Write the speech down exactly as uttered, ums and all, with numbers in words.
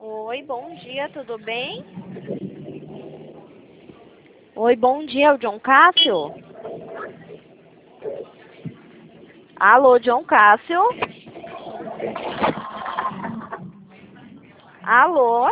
Oi, bom dia, tudo bem? Oi, bom dia, é o John Cássio? Alô, John Cássio? Alô?